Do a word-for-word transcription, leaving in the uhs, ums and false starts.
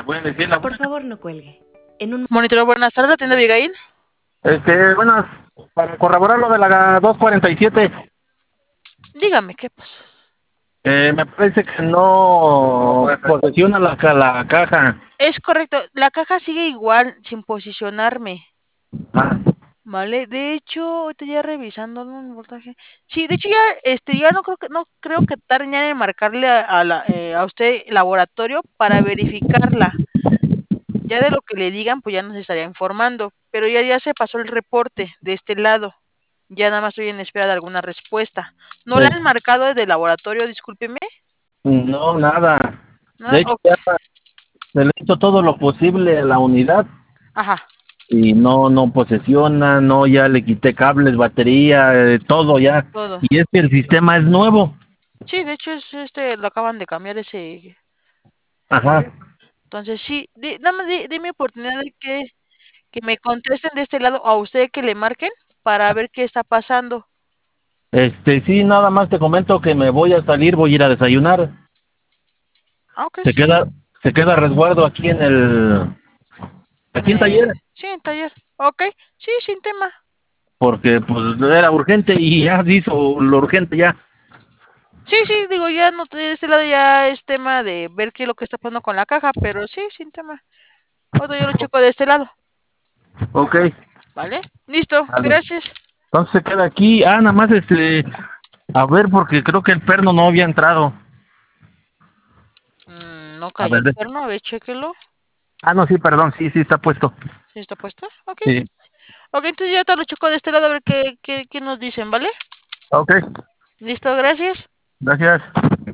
voy a decir la Por buena. favor, no cuelgue. En un Monitor, buenas tardes, ¿atiende Abigail? Este, buenas, para corroborar lo de la dos cuarenta y siete, Dígame, ¿qué pasó? eh, me parece que no posesiona la, ca- la caja. Es correcto, la caja sigue igual, sin posicionarme, Ah, ¿vale? De hecho, ahorita ya revisando un voltaje. Sí, de hecho ya, este, ya no creo que, no creo que tarden ya en marcarle a, a la, eh, a usted laboratorio para verificarla. Ya de lo que le digan, pues ya nos estaría informando, pero ya, ya se pasó el reporte de este lado. Ya nada más estoy en espera de alguna respuesta. ¿No le eh, han marcado desde el laboratorio, discúlpeme? no, nada. De Nada, hecho, ok. ya se le hizo todo lo posible a la unidad Ajá, y no, no posesiona, no, ya le quité cables, batería, eh, todo ya. todo. Y es que el sistema es nuevo. Sí, de hecho es este, lo acaban de cambiar ese. Ajá. Entonces sí, di- nada más di- dime oportunidad de que, que me contesten de este lado, a usted que le marquen para ver qué está pasando. Este, sí, nada más te comento que me voy a salir, voy a ir a desayunar. Ah, ok, Se sí. queda, se queda resguardo aquí en el, En aquí en el, taller, sí, en taller. Ok, sí, sin tema. porque pues era urgente y ya se hizo lo urgente ya. Sí, sí, digo, ya no, de este lado ya es tema de ver qué es lo que está pasando con la caja, pero sí, sin tema. Ahora yo lo checo de este lado, Ok, ¿vale? Listo, vale. gracias. Entonces se queda aquí. Ah, nada más este, a ver, porque creo que el perno no había entrado. Mm, no A cayó ver, el de- perno, a ver, chéquelo. ah, no, sí, perdón, sí, sí está puesto. ¿Sí está puesto? Ok. Sí, Ok, entonces ya te lo checo de este lado a ver qué, qué, qué nos dicen, ¿vale? ok, Listo, gracias. gracias.